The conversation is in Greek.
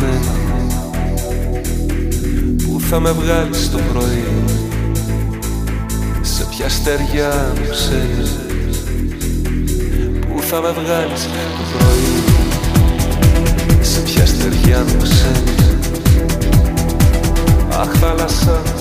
χαμένη. Πού θα με βγάλεις το πρωί, σε ποια στεριά μου ξένη. Πού θα με βγάλεις το πρωί, σε ποια στεριά μου ξένη. Αχ θάλασσα